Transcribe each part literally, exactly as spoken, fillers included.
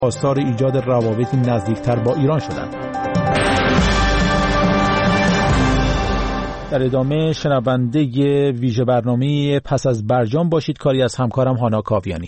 آثار ایجاد روابطی نزدیکتر با ایران شدند. در ادامه شنونده ویژه برنامه پس از برجام باشید، کاری از همکارم هانا کاویانی.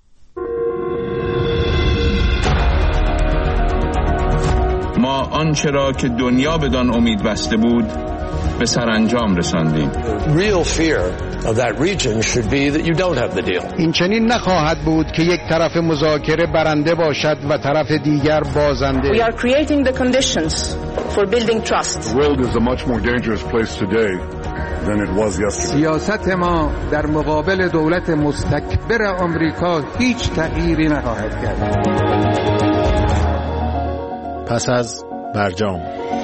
ما آنچه را که دنیا بدان امید بسته بود به سرانجام رساندیم. Real fear of that region should be that you don't have the deal. این چنین نخواهد بود که یک طرف مذاکره برنده باشد و طرف دیگر بازنده. We are creating the conditions for building trust. The world is a much more dangerous place today than it was yesterday. سیاست ما در مقابل دولت مستکبر آمریکا هیچ تغییری نخواهد کرد. پس از برجام.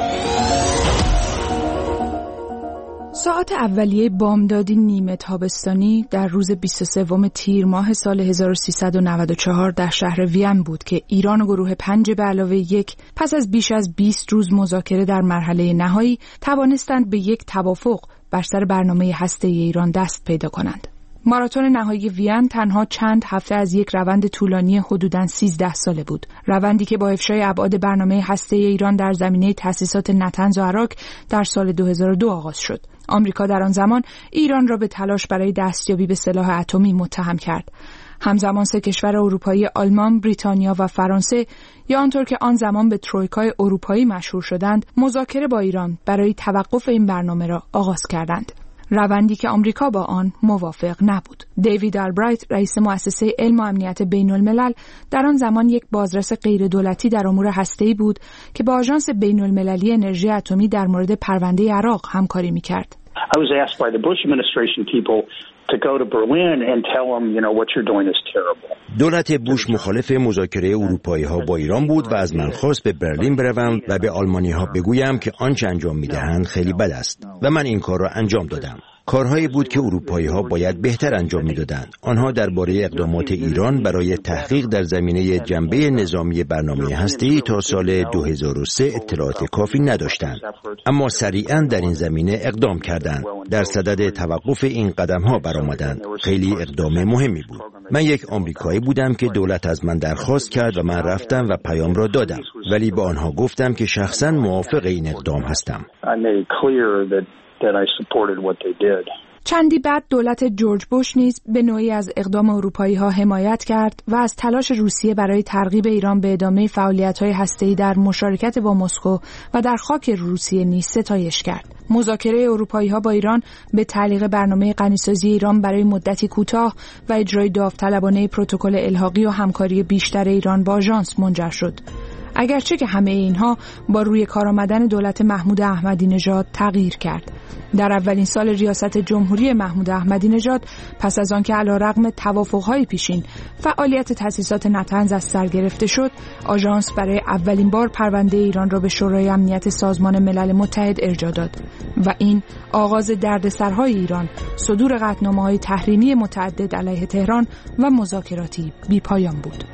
ساعات اولیه بامدادی نیمه تابستانی در روز بیست و سوم تیر ماه سال هزار و سیصد و نود و چهار در شهر وین بود که ایران و گروه پنج به علاوه یک پس از بیش از بیست روز مذاکره در مرحله نهایی توانستند به یک توافق بر سر برنامه هسته‌ای ایران دست پیدا کنند. ماراتون نهایی وین تنها چند هفته از یک روند طولانی حدوداً سیزده ساله بود. روندی که با افشای ابعاد برنامه هسته‌ای ایران در زمینه تأسیسات نطنز و عراق در سال دو هزار و دو آغاز شد. آمریکا در آن زمان ایران را به تلاش برای دستیابی به سلاح اتمی متهم کرد. همزمان سه کشور اروپایی آلمان، بریتانیا و فرانسه یا آنطور که آن زمان به ترویکای اروپایی مشهور شدند، مذاکره با ایران برای توقف این برنامه را آغاز کردند. روندی که آمریکا با آن موافق نبود. دیوید آلبرایت، رئیس مؤسسه علم و امنیت بین الملل، در آن زمان یک بازرس غیر دولتی در امور هسته‌ای بود که با آژانس بین المللی انرژی اتمی در مورد پرونده عراق همکاری می‌کرد. I was asked by the Bush administration people to go to Berlin and tell them, you know, what you're doing is terrible. دولت بوش مخالف مذاکره اروپایی‌ها با ایران بود و از من خواست به برلین بروم و به آلمانی‌ها بگویم که آنچه انجام می‌دهند خیلی بد است و من این کار را انجام دادم. کارهایی بود که اروپایی‌ها باید بهتر انجام می‌دادند. آنها درباره اقدامات ایران برای تحقیق در زمینه جنبه نظامی برنامه هسته‌ای تا سال دو هزار و سه اطلاعات کافی نداشتند، اما سریعاً در این زمینه اقدام کردند. در صدد توقف این قدم‌ها برآمدند. خیلی اقدام مهمی بود. من یک آمریکایی بودم که دولت از من درخواست کرد و من رفتم و پیام را دادم، ولی به آنها گفتم که شخصاً موافق این اقدام هستم. that I supported what they did. چندی بعد دولت جورج بوش نیز به نوعی از اقدام اروپایی‌ها حمایت کرد و از تلاش روسیه برای ترغیب ایران به ادامه فعالیت‌های هسته‌ای در مشارکت با مسکو و در خاک روسیه نیز ستایش کرد. مذاکره اروپایی‌ها با ایران به تعلیق برنامه غنیسازی ایران برای مدتی کوتاه و اجرای داوطلبانه پروتکل الحاقی و همکاری بیشتر ایران با آژانس منجر شد. اگرچه که همه اینها با روی کار آمدن دولت محمود احمدی نژاد تغییر کرد. در اولین سال ریاست جمهوری محمود احمدی نژاد، پس از آنکه علیرغم توافق‌های پیشین فعالیت تأسیسات نطنز از سر گرفته شد، آژانس برای اولین بار پرونده ایران را به شورای امنیت سازمان ملل متحد ارجاع داد و این آغاز دردسرهای ایران، صدور قطعنامه‌های تحریمی متعدد علیه تهران و مذاکراتی بی‌پایان بود.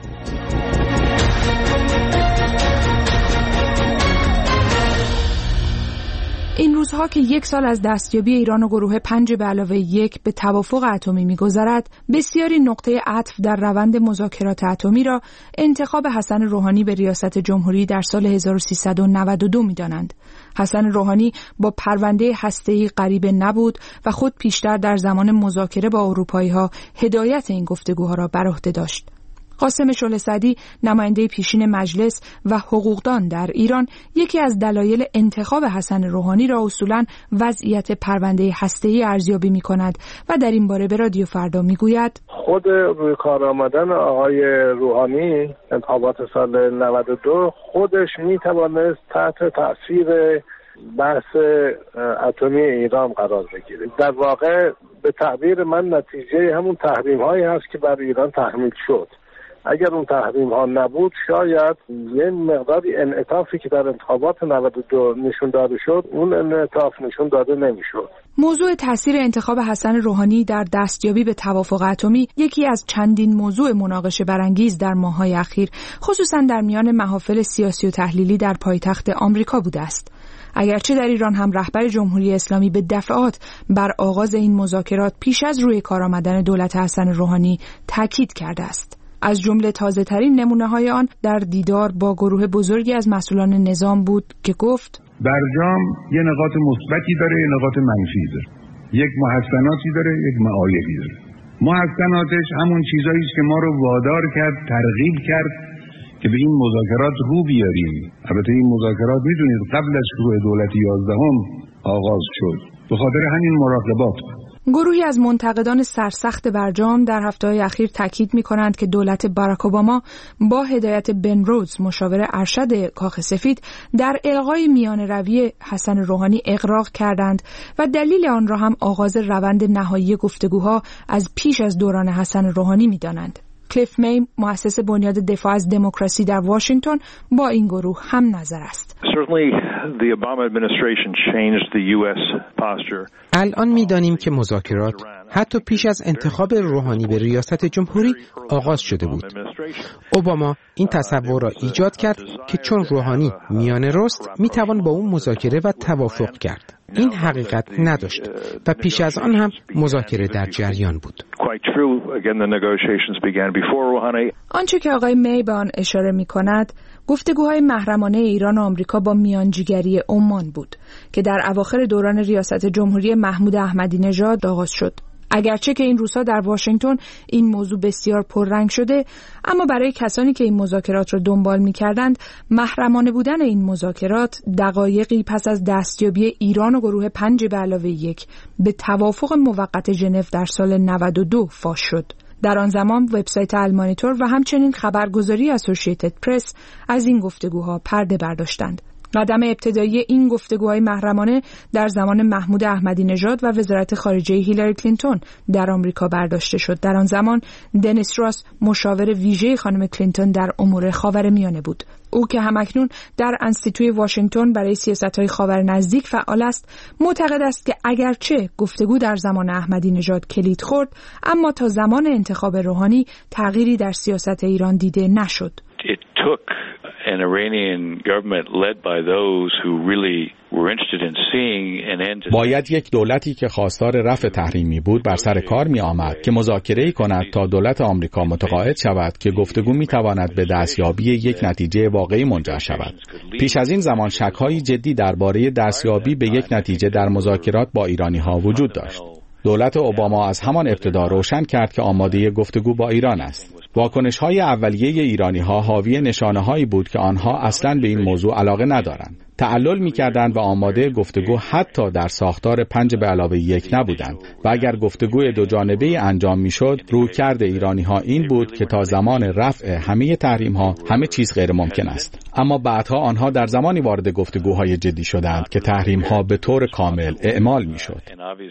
این روزها که یک سال از دستیابی ایران و گروه پنج به علاوه یک به توافق اتمی می‌گذرد، بسیاری نقطه عطف در روند مذاکرات اتمی را انتخاب حسن روحانی به ریاست جمهوری در سال هزار و سیصد و نود و دو می‌دانند. حسن روحانی با پرونده هسته‌ای غریبه نبود و خود پیشتر در زمان مذاکره با اروپایی‌ها هدایت این گفتگوها را بر عهده داشت. قاسم شعله سعدی، نماینده پیشین مجلس و حقوقدان در ایران، یکی از دلایل انتخاب حسن روحانی را اصولاً وضعیت پرونده هسته‌ای ارزیابی می‌کند و در این باره به رادیو فردا می‌گوید: خود روی کار آمدن آقای روحانی انتخابات سال نود و دو خودش می‌توانست تحت تأثیر بحث اتمی ایران قرار بگیره. در واقع به تعبیر من نتیجه همون تحریم‌هایی هست که بر ایران تحمیل شد. اگر اون تحریم ها نبود، شاید یه مقداری انعطافی که در انتخابات نود و دو نشون داده شد، اون انعطاف نشون داده نمیشد. موضوع تاثیر انتخاب حسن روحانی در دستیابی به توافق اتمی یکی از چندین موضوع مناقشه برانگیز در ماه‌های اخیر، خصوصا در میان محافل سیاسی و تحلیلی در پایتخت آمریکا بوده است. اگرچه در ایران هم رهبر جمهوری اسلامی به دفعات بر آغاز این مذاکرات پیش از روی کار آمدن دولت حسن روحانی تاکید کرده است. از جمله تازه‌ترین نمونه‌های آن در دیدار با گروه بزرگی از مسئولان نظام بود که گفت برجام یه نقاط مثبتی داره، یه نقاط منفی داره. یک محسناتی داره، یک معایبی داره. محسناتش همون چیزایی است که ما رو وادار کرد، ترغیب کرد که به این مذاکرات رو بیاریم. البته این مذاکرات میدونید قبل از شروع دولت یازدهم آغاز شد. به خاطر همین مراقبات. گروهی از منتقدان سرسخت برجام در هفته‌های اخیر تاکید می‌کنند که دولت باراک اوباما با هدایت بن رودز مشاور ارشد کاخ سفید در الغای میانه‌روی حسن روحانی اغراق کردند و دلیل آن را هم آغاز روند نهایی گفتگوها از پیش از دوران حسن روحانی می‌دانند. کلیف می، مؤسس بنیاد دفاع از دموکراسی در واشنگتن، با این گروه هم نظر است. الان می‌دانیم که مذاکرات حتی پیش از انتخاب روحانی به ریاست جمهوری آغاز شده بود. اوباما این تصور را ایجاد کرد که چون روحانی میانه رست میتوان با اون مذاکره و توافق کرد. این حقیقت نداشت و پیش از آن هم مذاکره در جریان بود. آنچه که آقای می به آن اشاره می کند گفتگوهای محرمانه ایران و آمریکا با میانجیگری عمان بود که در اواخر دوران ریاست جمهوری محمود احمدی نژاد آغاز شد. اگرچه که این روزها در واشنگتن این موضوع بسیار پررنگ شده، اما برای کسانی که این مذاکرات را دنبال می‌کردند، محرمانه بودن این مذاکرات دقایقی پس از دستیابی ایران و گروه پنج به علاوه یک به توافق موقت ژنو در سال نود و دو فاش شد. در آن زمان وبسایت المانیتور و همچنین خبرگزاری اسوسییتد پرس از این گفتگوها پرده برداشتند. قدم ابتدایی این گفتگوهای محرمانه در زمان محمود احمدی نژاد و وزارت خارجه هیلاری کلینتون در آمریکا برداشته شد. در آن زمان دنیس راس مشاور ویژه خانم کلینتون در امور خاورمیانه بود. او که همکنون در انستیتوی واشنگتن برای سیاست‌های خاور نزدیک فعال است، معتقد است که اگرچه گفتگو در زمان احمدی نژاد کلید خورد، اما تا زمان انتخاب روحانی تغییری در سیاست ایران دیده نشد. It took an Iranian government led by those who really were interested in seeing an end to باید یک دولتی که خواستار رفع تحریمی بود بر سر کار می آمد که مذاکره‌ای کند تا دولت آمریکا متقاعد شود که گفتگو می تواند به دستیابی یک نتیجه واقعی منجر شود. پیش از این زمان شک‌های جدی درباره دستیابی به یک نتیجه در مذاکرات با ایرانی‌ها وجود داشت. دولت اوباما از همان ابتدا روشن کرد که آماده گفتگو با ایران است. واکنش‌های اولیه ایرانی‌ها حاوی نشانه‌هایی بود که آنها اصلاً به این موضوع علاقه ندارند. تعلل می‌کردند و آماده گفتگو حتی در ساختار پنج به علاوه یک نبودند و اگر گفتگوی دو جانبه‌ای انجام می‌شد، رویکرد ایرانی‌ها این بود که تا زمان رفع همه تحریم‌ها همه چیز غیر ممکن است. اما بعدها آنها در زمانی وارد گفتگوهای جدی شدند که تحریم‌ها به طور کامل اعمال می‌شد.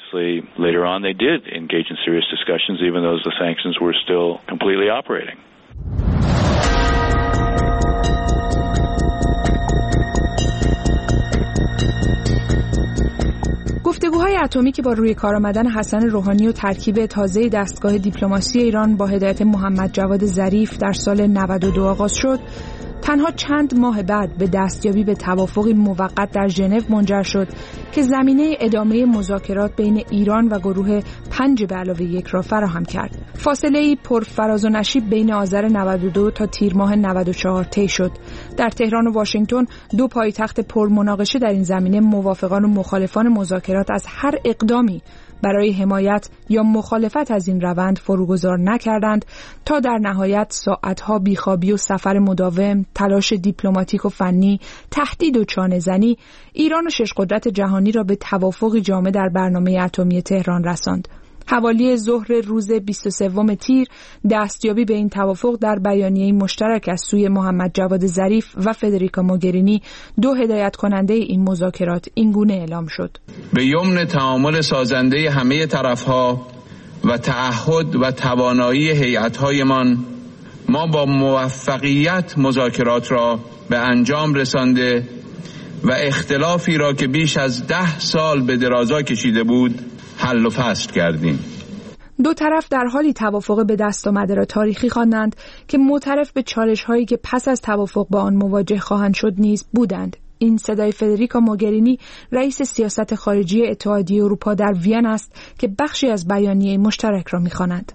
گفتگوهای اتمی که با روی کار آمدن حسن روحانی و ترکیب تازه دستگاه دیپلماسی ایران با هدایت محمد جواد ظریف در سال نود و دو آغاز شد، تنها چند ماه بعد به دستیابی به توافقی موقت در ژنو منجر شد که زمینه ادامه مذاکرات بین ایران و گروه پنج به علاوه یک را فراهم کرد. فاصله‌ای پر فراز و نشیب بین آذر نود و دو تا تیر ماه نود و چهار طی شد. در تهران و واشنگتن، دو پایتخت پرمناقشه در این زمینه، موافقان و مخالفان مذاکرات از هر اقدامی برای حمایت یا مخالفت از این روند فروگذار نکردند تا در نهایت ساعتها بیخوابی و سفر مداوم، تلاش دیپلماتیک و فنی، تهدید و چانه‌زنی ایران و شش قدرت جهانی را به توافقی جامع در برنامه اتمی تهران رساند. حوالی ظهر روز بیست و سوم تیر دستیابی به این توافق در بیانیه مشترک از سوی محمد جواد ظریف و فدریکا موگرینی، دو هدایت کننده این مذاکرات، اینگونه اعلام شد: به یمن تعامل سازنده همه طرف‌ها و تعهد و توانایی هیئت‌هایمان، ما با موفقیت مذاکرات را به انجام رسانده و اختلافی را که بیش از ده سال به درازا کشیده بود حل و فصل کردیم. دو طرف در حالی توافق به دست آمده را تاریخی خواندند که معترف به چالش‌هایی که پس از توافق با آن مواجه خواهند شد نیز بودند. این صدای فدریکا موگرینی، رئیس سیاست خارجی اتحادیه اروپا در وین است که بخشی از بیانیه مشترک را می‌خواند.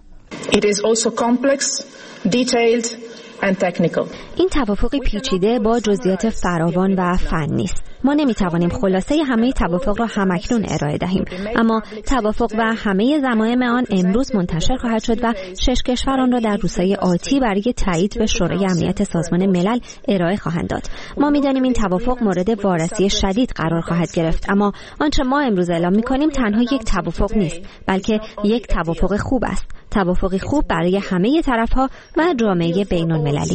It is also complex, detailed and technical. این توافقی پیچیده با جزئیات فراوان و فنی است. ما نمیتوانیم خلاصه همه توافق را همکنون ارائه دهیم، اما توافق و همه ضمایم آن امروز منتشر خواهد شد و شش کشور آن را در روزهای آتی برای تایید به شورای امنیت سازمان ملل ارائه خواهند داد. ما میدانیم این توافق مورد وارسی شدید قرار خواهد گرفت، اما آنچه ما امروز اعلام میکنیم تنها یک توافق نیست، بلکه یک توافق خوب است. توافقی خوب برای همه طرف‌ها و جامعه بین‌المللی.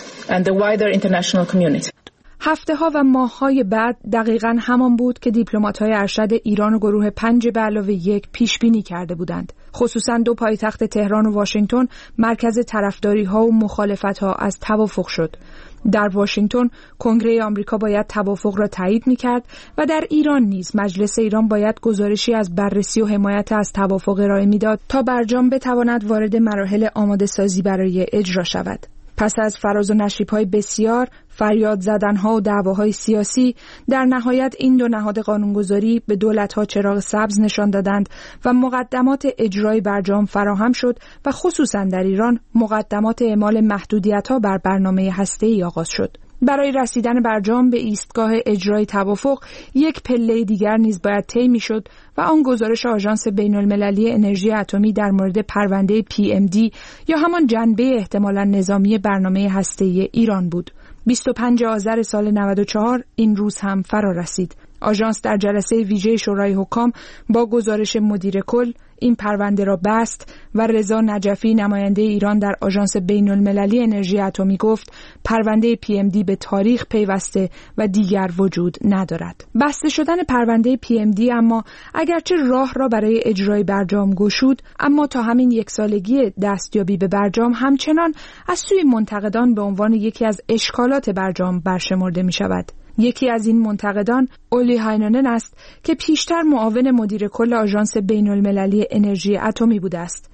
هفته ها و ماه های بعد دقیقاً همان بود که دیپلمات های ارشد ایران و گروه پنج به علاوه یک پیش بینی کرده بودند. خصوصاً دو پایتخت تهران و واشنگتن مرکز طرفداری ها و مخالفت ها از توافق شد. در واشنگتن کنگره آمریکا باید توافق را تایید می‌کرد و در ایران نیز مجلس ایران باید گزارشی از بررسی و حمایت از توافق ارائه می‌داد تا برجام بتواند وارد مراحل آماده سازی برای اجرا شود. پس از فراز و نشیب‌های بسیار، فریاد زدن‌ها و دعواهای سیاسی، در نهایت این دو نهاد قانونگذاری به دولت‌ها چراغ سبز نشان دادند و مقدمات اجرای برجام فراهم شد و خصوصاً در ایران مقدمات اعمال محدودیت‌ها بر برنامه هسته‌ای آغاز شد. برای رسیدن برجام به ایستگاه اجرای توافق یک پله دیگر نیز باید طی می‌شد و آن گزارش آژانس بین‌المللی انرژی اتمی در مورد پرونده پی ام دی یا همان جنبه احتمالاً نظامی برنامه هسته‌ای ایران بود. بیست و پنجم آذر سال نود و چهار این روز هم فرا رسید. آژانس در جلسه ویژه شورای حکام با گزارش مدیر کل این پرونده را بست و رضا نجفی نماینده ایران در آژانس بین‌المللی انرژی اتمی گفت پرونده پی ام دی به تاریخ پیوسته و دیگر وجود ندارد. بسته شدن پرونده پی ام دی اما اگرچه راه را برای اجرای برجام گشود، اما تا همین یک سالگی دستیابی به برجام همچنان از سوی منتقدان به عنوان یکی از اشکالات برجام برشمرده می شود. یکی از این منتقدان اولی هاینونن است که پیشتر معاون مدیر کل آژانس بین‌المللی انرژی اتمی بوده است.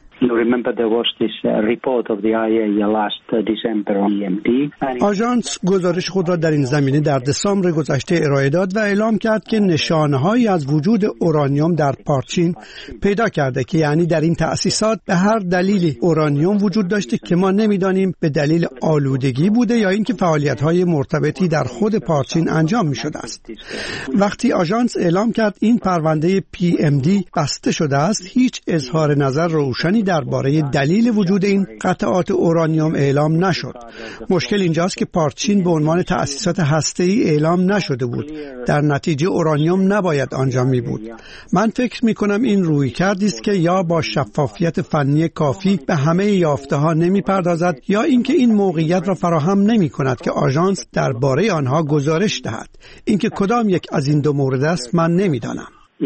آژانس گزارش خود را در این زمینه در دسامبر گذشته ارائه داد و اعلام کرد که نشانه‌هایی از وجود اورانیوم در پارچین پیدا کرده که یعنی در این تأسیسات به هر دلیلی اورانیوم وجود داشته که ما نمی‌دانیم به دلیل آلودگی بوده یا اینکه فعالیت‌های مرتبطی در خود پارچین انجام می‌شده است. وقتی آژانس اعلام کرد این پرونده پی ام دی بسته شده است، هیچ اظهار نظر روشنی درباره دلیل وجود این قطعات اورانیوم اعلام نشد. مشکل اینجاست که پارچین به عنوان تأسیسات هسته‌ای اعلام نشده بود. در نتیجه اورانیوم نباید آنجا می بود. من فکر می کنم این روی کردی است که یا با شفافیت فنی کافی به همه یافته‌ها نمی پردازد یا اینکه این موقعیت را فراهم نمی کند که آژانس درباره آنها گزارش دهد. اینکه کدام یک از این دو مورد است من نمی‌دانم.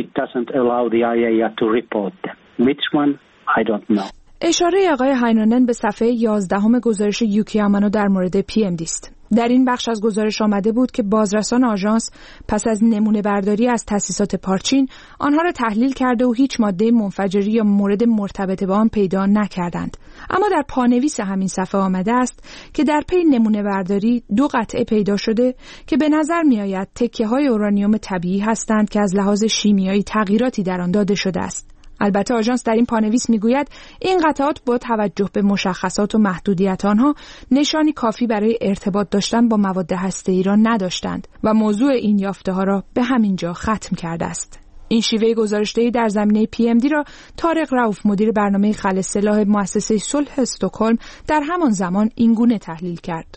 I don't know. اشاره آقای هاینونن به صفحه یازدهم گزارش یوکی آمانو در مورد پی ام دی است. در این بخش از گزارش آمده بود که بازرسان آژانس پس از نمونه برداری از تأسیسات پارچین آنها را تحلیل کرده و هیچ ماده منفجری یا مورد مرتبط با آن پیدا نکردند. اما در پانویس همین صفحه آمده است که در پی نمونه برداری دو قطعه پیدا شده که به نظر می آید تکه های اورانیوم طبیعی هستند که از لحاظ شیمیایی تغییراتی در آن داده شده است. البته آژانس در این پانویس میگوید این قطعات با توجه به مشخصات و محدودیت آنها نشانی کافی برای ارتباط داشتن با مواد هسته‌ای را نداشتند و موضوع این یافته ها را به همین جا ختم کرده است. این شیوه گزارش‌دهی در زمینه پی ام دی را طارق رؤوف مدیر برنامه خل سلاح مؤسسه صلح استکهلم در همان زمان اینگونه تحلیل کرد.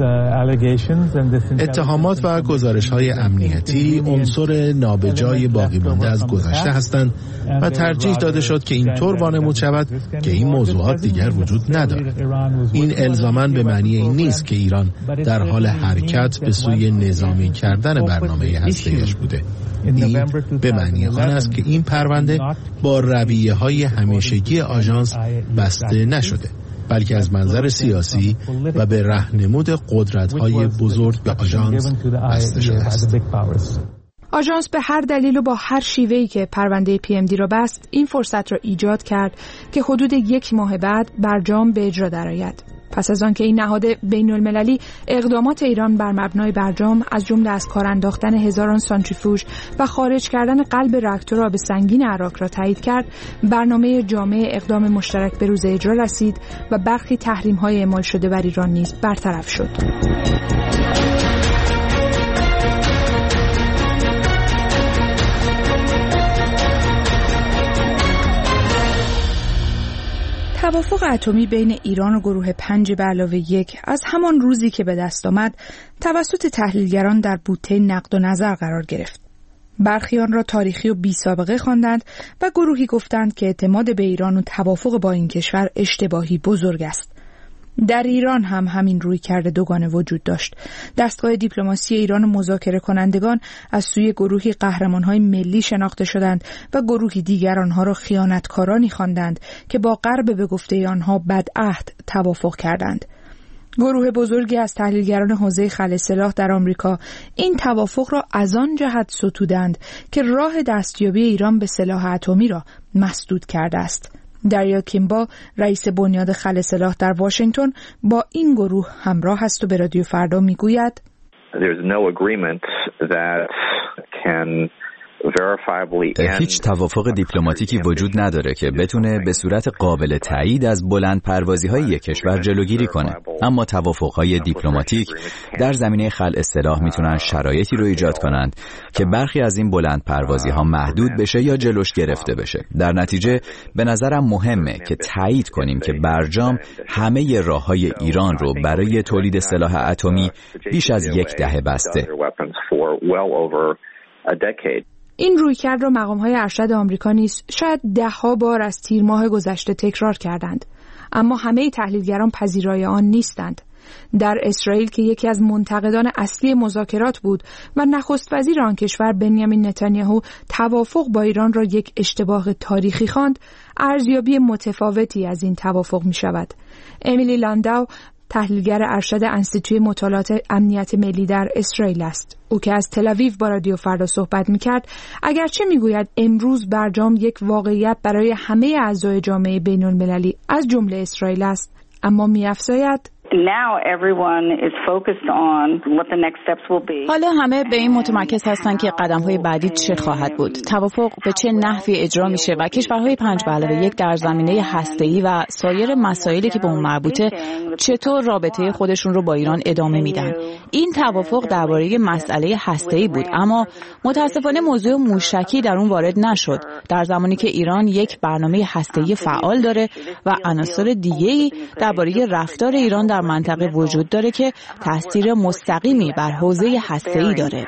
اتهامات و گزارش‌های امنیتی عنصر نابجای باقی مانده از گذشته هستند و ترجیح داده شد که اینطور وانمود شود که این موضوعات دیگر وجود ندارد. این الزاماً به معنی این نیست که ایران در حال حرکت به سوی نظامی کردن برنامه هسته‌ایش بوده. این به معنی آن است که این پرونده با رویه‌های همیشگی آژانس بسته نشده، بلکه از منظر سیاسی و به راهنمود قدرت‌های بزرگ به آژانس بسته شده است. آژانس به هر دلیل و با هر شیوهی که پرونده پی ام دی را بست، این فرصت را ایجاد کرد که حدود یک ماه بعد برجام به اجرا درآید. پس از آنکه این نهاد بین المللی اقدامات ایران بر مبنای برجام از جمله از کار انداختن هزاران سانتریفوژ و خارج کردن قلب راکتور آب سنگین عراق را تایید کرد، برنامه جامع اقدام مشترک به روز اجرا رسید و برخی تحریم‌های اعمال شده بر ایران نیز برطرف شد. توافق اتمی بین ایران و گروه پنج به علاوه یک از همان روزی که به دست آمد توسط تحلیلگران در بوته نقد و نظر قرار گرفت. برخی آن را تاریخی و بی سابقه خواندند و گروهی گفتند که اعتماد به ایران و توافق با این کشور اشتباهی بزرگ است. در ایران هم همین رویکرد دوگانه وجود داشت. دستگاه دیپلماسی ایران و مذاکره کنندگان از سوی گروهی قهرمان‌های ملی شناخته شدند و گروهی دیگر آنها را خیانتکارانی خواندند که با غرب به گفته آنها بدعهد توافق کردند. گروه بزرگی از تحلیلگران حوزه خلع سلاح در آمریکا این توافق را از آن جهت ستودند که راه دستیابی ایران به سلاح اتمی را مسدود کرده است. دریا کیمبا، رئیس بنیاد خلع سلاح در واشنگتن، با این گروه همراه است و به رادیو فردا میگوید There's no agreement that can هیچ توافق دیپلماتیکی وجود نداره که بتونه به صورت قابل تایید از بلند پروازی های یک کشور جلوگیری کنه. اما توافق های دیپلماتیک در زمینه خلع سلاح میتونن شرایطی رو ایجاد کنند که برخی از این بلند پروازی ها محدود بشه یا جلوش گرفته بشه. در نتیجه به نظرم مهمه که تایید کنیم که برجام همه راههای ایران رو برای تولید سلاح اتمی بیش از یک دهه بسته. این رویکرد را مقام‌های ارشد آمریکا نیز شاید ده‌ها بار از تیر ماه گذشته تکرار کردند، اما همه تحلیلگران پذیرای آن نیستند. در اسرائیل که یکی از منتقدان اصلی مذاکرات بود و نخست وزیر آن کشور بنیامین نتانیاهو توافق با ایران را یک اشتباه تاریخی خواند، ارزیابی متفاوتی از این توافق می شود. امیلی لانداو تحلیلگر ارشد انستیتوی مطالعات امنیت ملی در اسرائیل است. او که از تل‌آویو با رادیو فردا صحبت می‌کرد، اگرچه می‌گوید امروز برجام یک واقعیت برای همه اعضای جامعه بین‌المللی از جمله اسرائیل است، اما می‌افزاید حالا همه به این متمرکز هستند که قدم‌های بعدی چه خواهد بود. توافق به چه نحوی اجرا میشه و کشورهای پنج به علاوه یک در زمینه هسته‌ای و سایر مسائلی که به اون مربوطه چطور رابطه خودشون رو با ایران ادامه میدن. این توافق درباره مسئله هسته‌ای بود، اما متاسفانه موضوع موشکی در اون وارد نشد، در زمانی که ایران یک برنامه هسته‌ای فعال داره و عناصر دیگه‌ای درباره رفتار ایران در منطقه وجود داره که تاثیر مستقیمی بر حوزه هسته‌ای داره.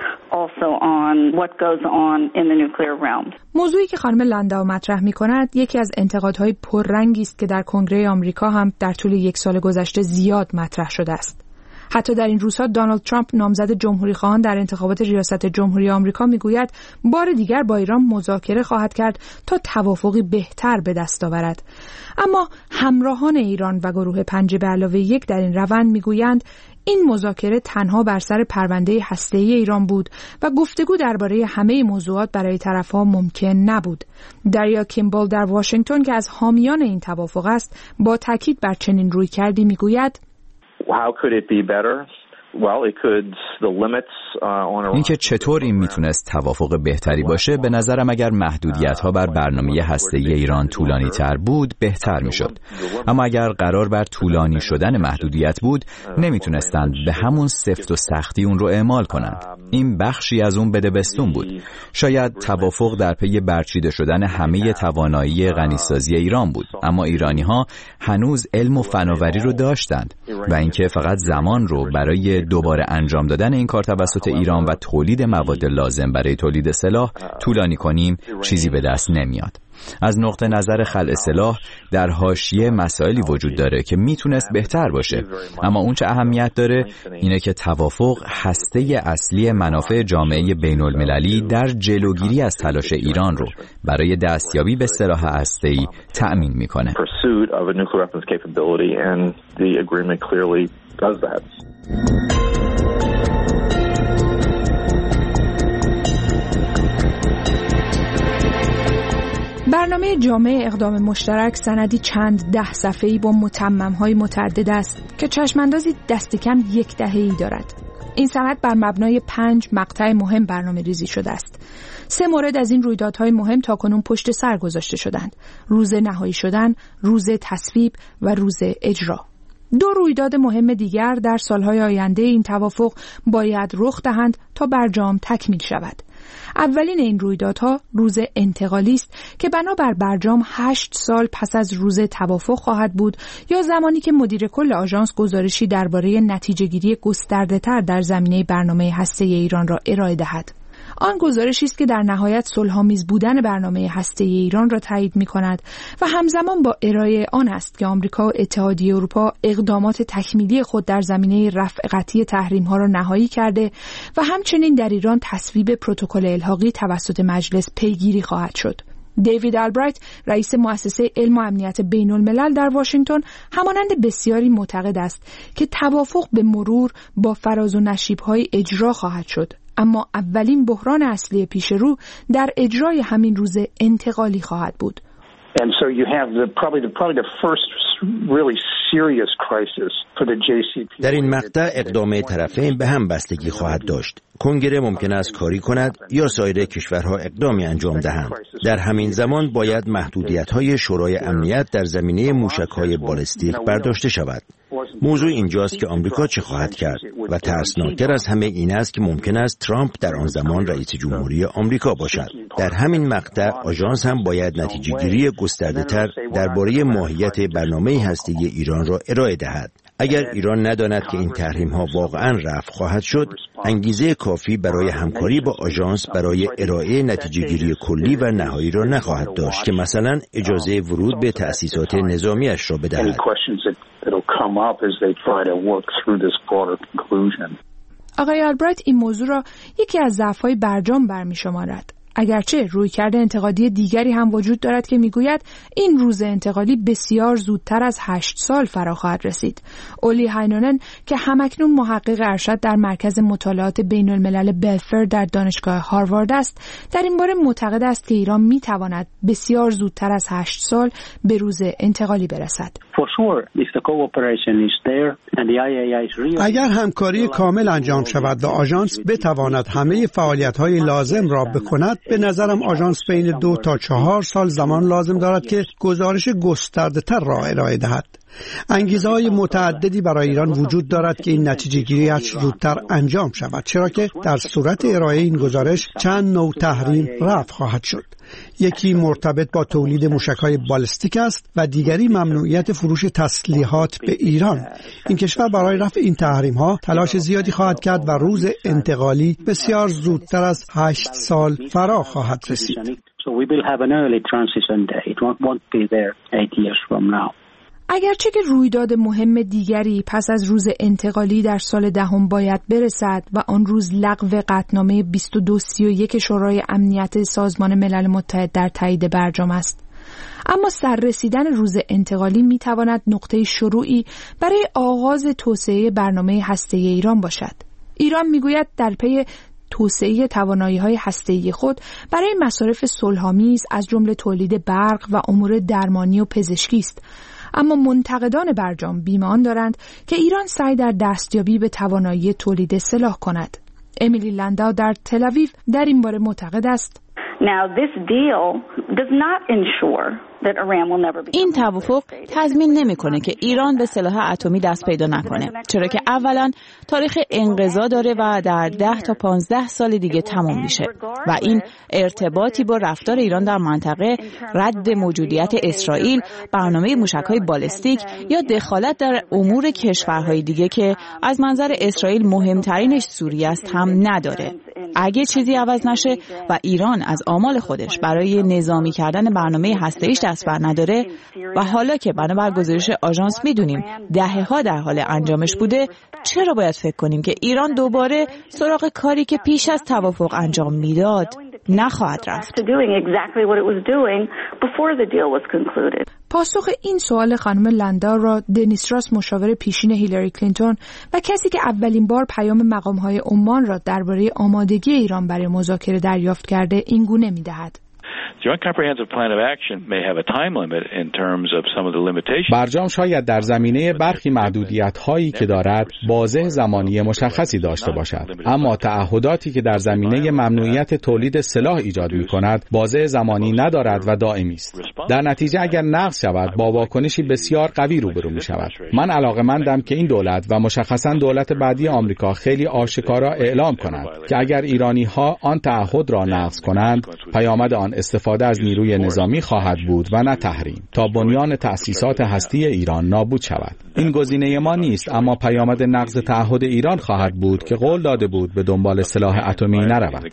موضوعی که خانم لنداو مطرح می‌کند یکی از انتقادهای پررنگی است که در کنگره آمریکا هم در طول یک سال گذشته زیاد مطرح شده است. حتی در این روزها دونالد ترامپ نامزد جمهوری‌خواهان در انتخابات ریاست جمهوری آمریکا میگوید بار دیگر با ایران مذاکره خواهد کرد تا توافقی بهتر به دست آورد. اما همراهان ایران و گروه پنج به علاوه یک در این روند میگویند این مذاکره تنها بر سر پرونده هسته‌ای ایران بود و گفتگو درباره همه موضوعات برای طرف‌ها ممکن نبود. دریا کیمبال در واشنگتن که از حامیان این توافق است، با تاکید بر چنین رویکردی میگوید How could it be better? Well, it could the limits on اینکه چطور این میتونست توافق بهتری باشه، به نظرم اگر محدودیت‌ها بر برنامه هسته‌ای ایران طولانی تر بود بهتر میشد. اما اگر قرار بر طولانی شدن محدودیت بود، نمیتونستند به همون سفت و سختی اون رو اعمال کنند. این بخشی از اون بدبستون بود. شاید توافق در پی برچیده شدن همه توانایی غنیسازی ایران بود، اما ایرانی‌ها هنوز علم و فناوری رو داشتند و اینکه فقط زمان رو برای دوباره انجام دادن این کار توسط ایران و تولید مواد لازم برای تولید سلاح طولانی کنیم چیزی به دست نمیاد. از نقطه نظر خلع سلاح در حاشیه مسائلی وجود داره که میتونست بهتر باشه، اما اون چه اهمیت داره اینه که توافق هسته اصلی منافع جامعه بین المللی در جلوگیری از تلاش ایران رو برای دستیابی به سلاح هسته‌ای تأمین میکنه. برنامه برنامه جامع اقدام مشترک سندی چند ده صفحه‌ای با متمم‌های متعدد است که چشم‌اندازی دست کم یک دهه‌ای دارد. این سند بر مبنای پنج مقطع مهم برنامه ریزی شده است. سه مورد از این رویدادهای مهم تاکنون پشت سر گذاشته شدند: روز نهایی شدن، روز تصویب و روز اجرا. دو رویداد مهم دیگر در سالهای آینده این توافق باید رخ دهند تا برجام تکمیل شود. اولین این رویدادها روز انتقالی است که بنابر برجام هشت سال پس از روز توافق خواهد بود یا زمانی که مدیر کل آژانس گزارشی درباره نتیجه‌گیری گسترده‌تر در زمینه برنامه هسته‌ای ایران را ارائه دهد. آن گزارشی است که در نهایت صلح‌آمیز بودن برنامه هسته‌ای ایران را تایید می‌کند و همزمان با ارائه آن است که آمریکا و اتحادیه اروپا اقدامات تکمیلی خود در زمینه رفع قطعی تحریم‌ها را نهایی کرده و همچنین در ایران تصویب پروتکل الحاقی توسط مجلس پیگیری خواهد شد. دیوید آلبرایت، رئیس مؤسسه علم و امنیت بین الملل در واشنگتن، همانند بسیاری معتقد است که توافق به مرور با فراز و نشیب‌های اجرا خواهد شد، اما اولین بحران اصلی پیش رو در اجرای همین روز انتقالی خواهد بود. And so you have the probably the probably the first really serious crisis for the جی سی پی. در این مقطع اقدام طرفین به هم بستگی خواهد داشت. کنگره ممکن است کاری کند یا سایر کشورها اقدامی انجام دهند. در همین زمان باید محدودیت‌های شورای امنیت در زمینه موشک‌های بالستیک برداشته شود. موضوع اینجاست که آمریکا چه خواهد کرد و ترسناکتر از همه این است که ممکن است ترامپ در آن زمان رئیس جمهوری آمریکا باشد. در همین مقطع آژانس هم باید نتیجه‌گیری گسترده‌تر درباره ماهیت برنامه هسته‌ای ایران را ارائه دهد. اگر ایران نداند که این تحریم‌ها واقعاً رفع خواهد شد، انگیزه کافی برای همکاری با آژانس برای ارائه نتیجه‌گیری کلی و نهایی را نخواهد داشت که مثلا اجازه ورود به تأسیسات نظامیش را بدهد. آقای آلبرایت این موضوع را یکی از ضعف‌های برجام برمی‌شمارد. اگرچه رویکرد انتقادی دیگری هم وجود دارد که میگوید این روز انتقالی بسیار زودتر از هشت سال فرا خواهد رسید. اولی هاینونن که همکنون محقق ارشد در مرکز مطالعات بین الملل بلفر در دانشگاه هاروارد است، در این باره معتقد است که ایران میتواند بسیار زودتر از هشت سال به روز انتقالی برسد. اگر همکاری کامل انجام شود و آژانس بتواند همه فعالیت‌های لازم را بکند، به نظرم آژانس بین دو تا چهار سال زمان لازم دارد که گزارش گسترده‌تر را ارائه دهد. انگیزه‌های متعددی برای ایران وجود دارد که این نتیجه گیری هرچه زودتر انجام شود، چرا که در صورت ارائه این گزارش چند نوع تحریم رفع خواهد شد. یکی مرتبط با تولید موشک‌های بالستیک است و دیگری ممنوعیت فروش تسلیحات به ایران. این کشور برای رفع این تحریم‌ها تلاش زیادی خواهد کرد و روز انتقالی بسیار زودتر از هشت سال فرا خواهد رسید. اگرچه که رویداد مهم دیگری پس از روز انتقالی در سال دهم باید برسد و آن روز لغو قطعنامه بیست و دو سی و یک شورای امنیت سازمان ملل متحد در تایید برجام است، اما سررسیدن روز انتقالی می تواند نقطه شروعی برای آغاز توسعه برنامه هسته‌ای ایران باشد. ایران می گوید در پی توسعه توانایی‌های هسته‌ای خود برای مصارف صلح‌آمیز از جمله تولید برق و امور درمانی و پزشکی است، اما منتقدان برجام بیمان دارند که ایران سعی در دستیابی به توانایی تولید سلاح کند. امیلی لنداو در تل آویو در این باره معتقد است این توافق تضمین نمی‌کنه که ایران به سلاح اتمی دست پیدا نکنه، چرا که اولا تاریخ انقضا داره و در ده تا پانزده سال دیگه تمام میشه و این ارتباطی با رفتار ایران در منطقه، رد موجودیت اسرائیل، برنامه موشک‌های بالستیک یا دخالت در امور کشورهای دیگه که از منظر اسرائیل مهمترینش سوریه است هم نداره. اگه چیزی عوض نشه و ایران از آمال خودش برای نظامی کردن برنامه هسته‌ایش دست بر نداره و حالا که بنابر گزارش آژانس میدونیم دهه‌ها در حال انجامش بوده، چرا باید فکر کنیم که ایران دوباره سراغ کاری که پیش از توافق انجام میداد نخواهد رفت؟ پاسخ این سوال خانم لندار را دنیس راس، مشاور پیشین هیلاری کلینتون و کسی که اولین بار پیام مقام‌های عمان را درباره آمادگی ایران برای مذاکره دریافت کرده، این گونه می‌دهد. Joint Comprehensive Plan of Action may have a time limit in terms of some of the limitations. برجام شاید در زمینه برخی محدودیت‌هایی که دارد بازه زمانی مشخصی داشته باشد، اما تعهداتی که در زمینه ممنوعیت تولید سلاح ایجاد می‌کند بازه زمانی ندارد و دائمی است. در نتیجه اگر نقض شود با واکنشی بسیار قوی روبرو می‌شود. من علاقه‌مندم که این دولت و مشخصاً دولت بعدی آمریکا خیلی آشکارا اعلام کند که اگر ایرانی‌ها آن تعهد را نقض کنند، پیامد آن استفاده از نیروی نظامی خواهد بود و نه تحریم، تا بنیان تأسیسات هستی ایران نابود شود. این گزینه ما نیست، اما پیامد نقض تعهد ایران خواهد بود که قول داده بود به دنبال سلاح اتمی نرود.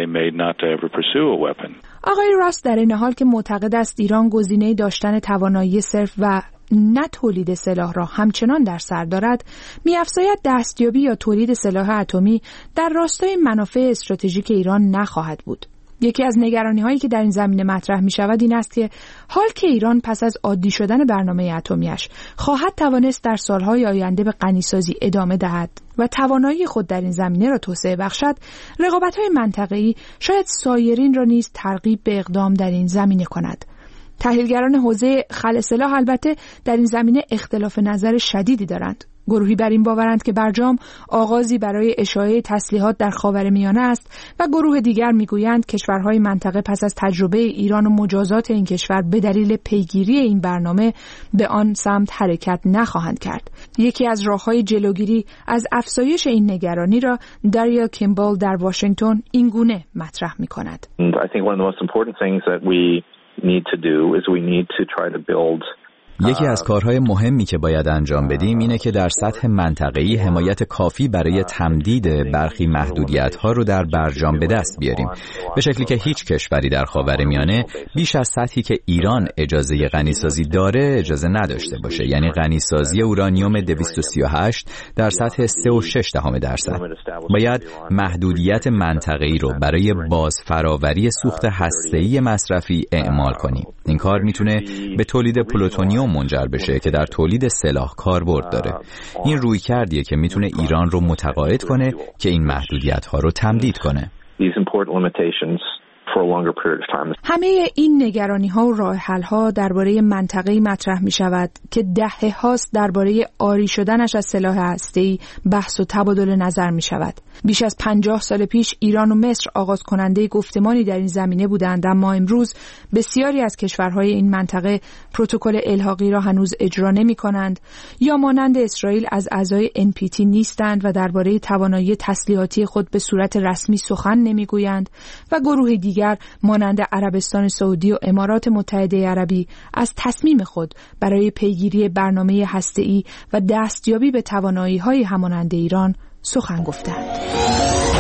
آقای راست در این حال که معتقد است ایران گزینه داشتن توانایی صرف و نه تولید سلاح را همچنان در سر دارد، می‌افزاید دستیابی یا تولید سلاح اتمی در راستای منافع استراتژیک ایران نخواهد بود. یکی از نگرانی‌هایی که در این زمینه مطرح می‌شود این است که حال که ایران پس از عادی شدن برنامه اتمی‌اش خواهد توانست در سال‌های آینده به غنیسازی ادامه دهد و توانایی خود در این زمینه را توسعه بخشد، رقابت‌های منطقه‌ای شاید سایرین را نیز ترغیب به اقدام در این زمینه کند. تحلیلگران حوزه خلع سلاح البته در این زمینه اختلاف نظر شدیدی دارند. گروهی بر این باورند که برجام آغازی برای اشاعه تسلیحات در خاورمیانه است و گروه دیگر میگویند کشورهای منطقه پس از تجربه ایران و مجازات این کشور به دلیل پیگیری این برنامه به آن سمت حرکت نخواهند کرد. یکی از راههای جلوگیری از افزایش این نگرانی را داریا کیمبال در واشنگتن این گونه مطرح می‌کند. I think one of the most important things that we need to do is we need to try to build یکی از کارهای مهمی که باید انجام بدیم اینه که در سطح منطقه‌ای حمایت کافی برای تمدید برخی محدودیت‌ها رو در برجام به دست بیاریم، به شکلی که هیچ کشوری در خاورمیانه بیش از سطحی که ایران اجازه غنیسازی داره اجازه نداشته باشه، یعنی غنیسازی اورانیوم دویست و سی و هشت در سطح سه و شش دهم درصد. باید محدودیت منطقه‌ای رو برای بازفراوری سوخت هسته‌ای مصرفی اعمال کنیم. این کار میتونه به تولید پلوتونیوم منجر بشه که در تولید سلاح کاربرد داره. این رویکردیه که میتونه ایران رو متقاعد کنه که این محدودیت‌ها رو تمدید کنه. همه این نگرانی‌ها و راه‌حل‌ها درباره منطقه‌ای مطرح می‌شود که دهه هاست درباره عاری شدنش از سلاح هسته‌ای بحث و تبادل نظر می‌شود. بیش از پنجاه سال پیش ایران و مصر آغاز کننده گفتمانی در این زمینه بودند، اما امروز بسیاری از کشورهای این منطقه پروتکل الحاقی را هنوز اجرا نمی‌کنند یا مانند اسرائیل از اعضای ان پی تی نیستند و درباره توانایی تسلیحاتی خود به صورت رسمی سخن نمی‌گویند و گروه دیگر مانند عربستان سعودی و امارات متحده عربی از تصمیم خود برای پیگیری برنامه هسته‌ای و دستیابی به توانایی‌های همانند ایران سخن گفتند.